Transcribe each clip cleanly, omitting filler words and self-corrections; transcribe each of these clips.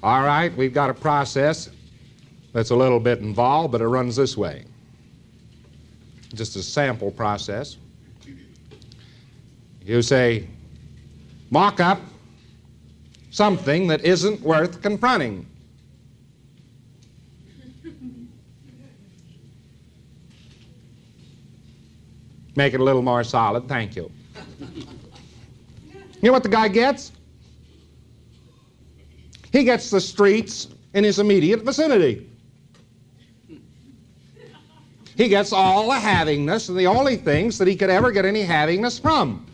All right, we've got a process that's a little bit involved, but it runs this way. Just a sample process. You say, mock up something that isn't worth confronting. Make it a little more solid, thank you. You know what the guy gets? He gets the streets in his immediate vicinity. He gets all the havingness and the only things that he could ever get any havingness from.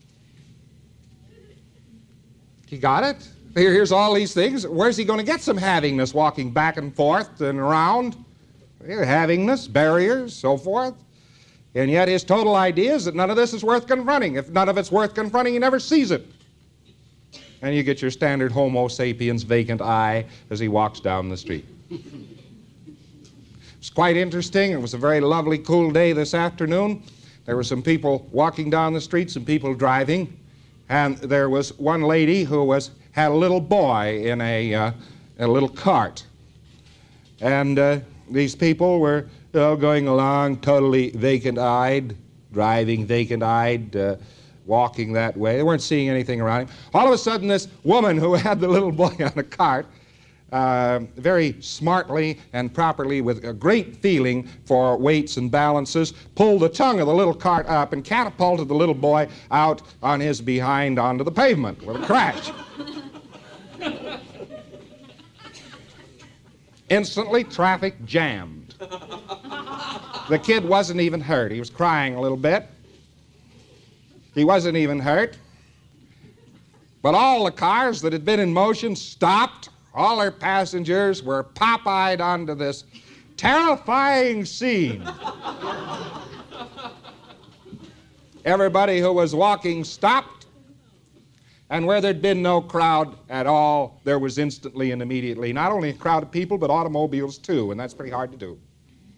You got it? Here's all these things. Where's he going to get some havingness walking back and forth and around? Havingness, barriers, so forth. And yet his total idea is that none of this is worth confronting. If none of it's worth confronting, he never sees it. And you get your standard Homo sapiens vacant eye as he walks down the street. It's quite interesting. It was a very lovely, cool day this afternoon. There were some people walking down the street, some people driving, and there was one lady who had a little boy in a little cart. And these people were going along totally vacant-eyed, driving vacant-eyed, walking that way. They weren't seeing anything around him. All of a sudden, this woman who had the little boy on a cart, very smartly and properly, with a great feeling for weights and balances, pulled the tongue of the little cart up and catapulted the little boy out on his behind onto the pavement with a crash. Instantly, traffic jammed. The kid wasn't even hurt. He was crying a little bit. He wasn't even hurt. But all the cars that had been in motion stopped. All their passengers were pop-eyed onto this terrifying scene. Everybody who was walking stopped. And where there'd been no crowd at all, there was instantly and immediately not only a crowd of people, but automobiles too, and that's pretty hard to do.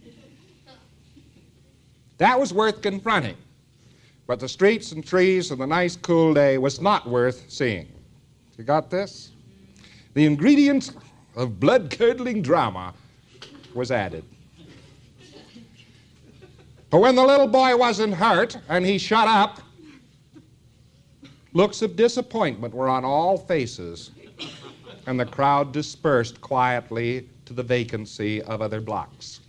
That was worth confronting. But the streets and trees and the nice cool day was not worth seeing. You got this? The ingredient of blood-curdling drama was added. But when the little boy wasn't hurt and he shut up, looks of disappointment were on all faces, and the crowd dispersed quietly to the vacancy of other blocks.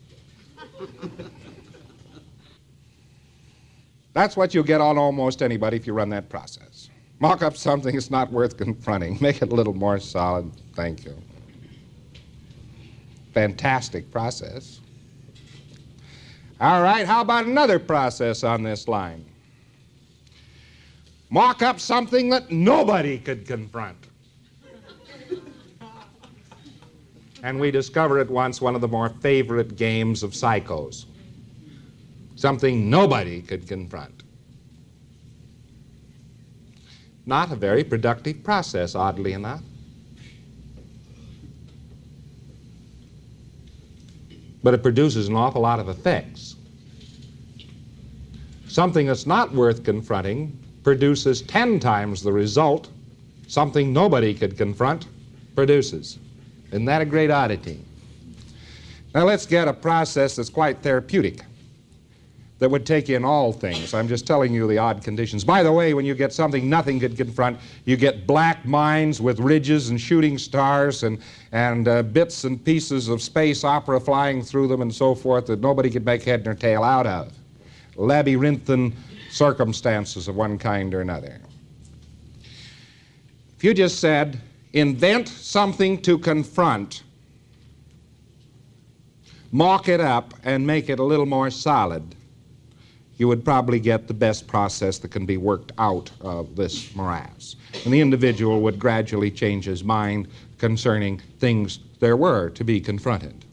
That's what you'll get on almost anybody if you run that process. Mock up something that's not worth confronting. Make it a little more solid. Thank you. Fantastic process. All right, how about another process on this line? Mock up something that nobody could confront. And we discovered at once one of the more favorite games of psychos. Something nobody could confront. Not a very productive process, oddly enough. But it produces an awful lot of effects. Something that's not worth confronting produces 10 times the result something nobody could confront produces. Isn't that a great oddity? Now let's get a process that's quite therapeutic, that would take in all things. I'm just telling you the odd conditions. By the way, when you get something nothing could confront, you get black mines with ridges and shooting stars and bits and pieces of space opera flying through them and so forth that nobody could make head nor tail out of. Labyrinthine circumstances of one kind or another. If you just said, invent something to confront, mock it up and make it a little more solid, you would probably get the best process that can be worked out of this morass. And the individual would gradually change his mind concerning things there were to be confronted.